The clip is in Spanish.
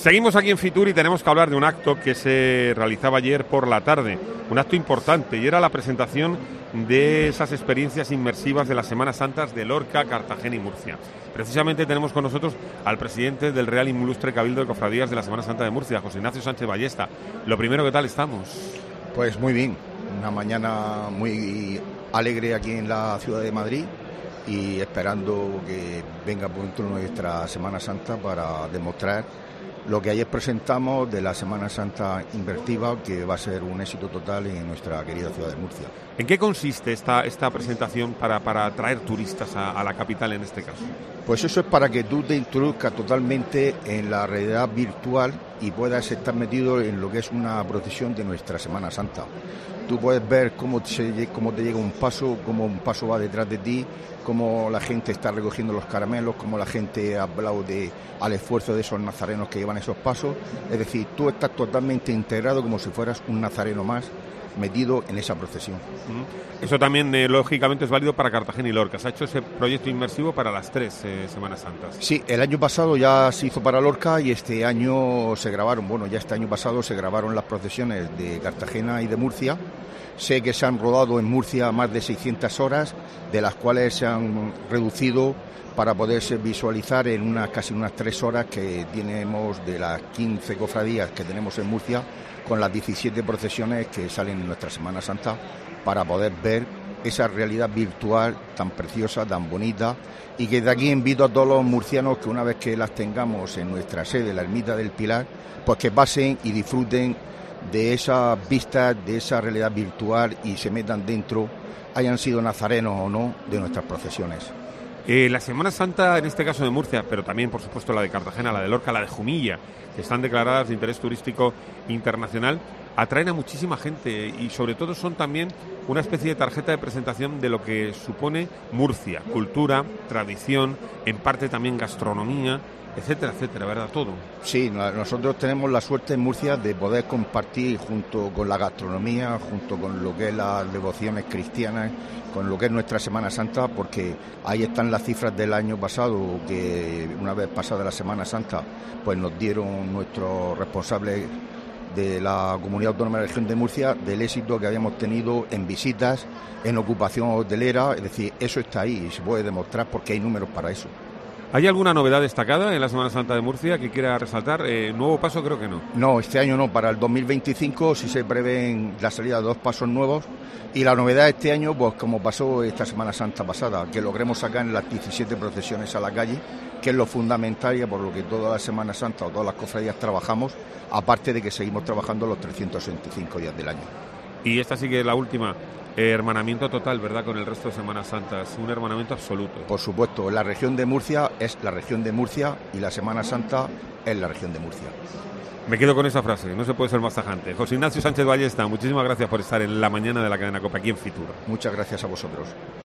Seguimos aquí en Fitur y tenemos que hablar de un acto que se realizaba ayer por la tarde, un acto importante, y era la presentación de esas experiencias inmersivas de las Semanas Santas de Lorca, Cartagena y Murcia. Precisamente tenemos con nosotros al presidente del Real Ilustre Cabildo de Cofradías de la Semana Santa de Murcia, José Ignacio Sánchez Ballesta. Lo primero, ¿qué tal estamos? Pues muy bien, una mañana muy alegre aquí en la ciudad de Madrid y esperando que venga pronto nuestra Semana Santa para demostrar lo que ayer presentamos de la Semana Santa invertida, que va a ser un éxito total en nuestra querida ciudad de Murcia. ¿En qué consiste esta presentación para atraer turistas a la capital en este caso? Pues eso es para que tú te introduzcas totalmente en la realidad virtual y puedas estar metido en lo que es una procesión de nuestra Semana Santa. Tú puedes ver cómo te llega un paso, cómo un paso va detrás de ti, cómo la gente está recogiendo los caramelos, cómo la gente aplaude al esfuerzo de esos nazarenos que llevan esos pasos. Es decir, tú estás totalmente integrado como si fueras un nazareno más metido en esa procesión. Eso también, lógicamente, es válido para Cartagena y Lorca. Se ha hecho ese proyecto inmersivo para las tres Semanas Santas. Sí, el año pasado ya se hizo para Lorca y este año se grabaron, este año pasado se grabaron las procesiones de Cartagena y de Murcia. Sé que se han rodado en Murcia más de 600 horas, de las cuales se han reducido para poderse visualizar en casi unas 3 horas que tenemos de las 15 cofradías que tenemos en Murcia, con las 17 procesiones que salen en nuestra Semana Santa, para poder ver esa realidad virtual tan preciosa, tan bonita, y que de aquí invito a todos los murcianos que una vez que las tengamos en nuestra sede, la Ermita del Pilar, pues que pasen y disfruten de esas vistas, de esa realidad virtual y se metan dentro, hayan sido nazarenos o no, de nuestras procesiones. La Semana Santa, en este caso de Murcia, pero también, por supuesto, la de Cartagena, la de Lorca, la de Jumilla, que están declaradas de interés turístico internacional, atraen a muchísima gente y, sobre todo, son también una especie de tarjeta de presentación de lo que supone Murcia: cultura, tradición, en parte también gastronomía, etcétera, etcétera, ¿verdad? Todo. Sí, nosotros tenemos la suerte en Murcia de poder compartir junto con la gastronomía, junto con lo que es las devociones cristianas, con lo que es nuestra Semana Santa, porque ahí están las cifras del año pasado, que una vez pasada la Semana Santa, pues nos dieron nuestros responsables de la Comunidad Autónoma de la Región de Murcia, del éxito que habíamos tenido en visitas, en ocupación hotelera. Es decir, eso está ahí y se puede demostrar porque hay números para eso. ¿Hay alguna novedad destacada en la Semana Santa de Murcia que quiera resaltar? ¿Nuevo paso? Creo que no. No, este año no. Para el 2025 sí se prevén la salida de 2 pasos nuevos. Y la novedad este año, pues como pasó esta Semana Santa pasada, que logremos sacar en las 17 procesiones a la calle, que es lo fundamental y por lo que toda la Semana Santa o todas las cofradías trabajamos, aparte de que seguimos trabajando los 365 días del año. Y esta sí que es la última. Hermanamiento total, ¿verdad?, con el resto de Semanas Santas, un hermanamiento absoluto. Por supuesto, la región de Murcia es la región de Murcia y la Semana Santa es la región de Murcia. Me quedo con esa frase, no se puede ser más tajante. José Ignacio Sánchez Ballesta, muchísimas gracias por estar en la mañana de la cadena COPE aquí en Fitur. Muchas gracias a vosotros.